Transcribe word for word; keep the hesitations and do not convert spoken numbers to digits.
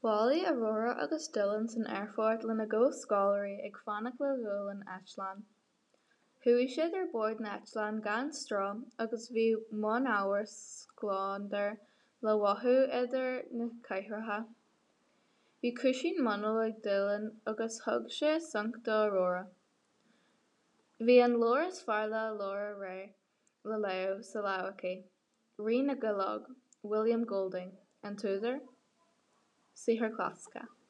Bhálaigh Aurora agus Dylan san aerfort lena gcomh scáileadh ag fanacht le dhul an Eitleán. Chuaigh siad ar bord na Eitleán gan strá agus bhí monabhair scláideann le watú idir na caithfeartha. Bhí cúisín monol ag Dylan agus thug sé sonc do Aurora. Bhí an leabhar is fearr le leabhar ré le labh sa labhach é. Rí na Guileág, William Golding, an túidir, saothar clásica.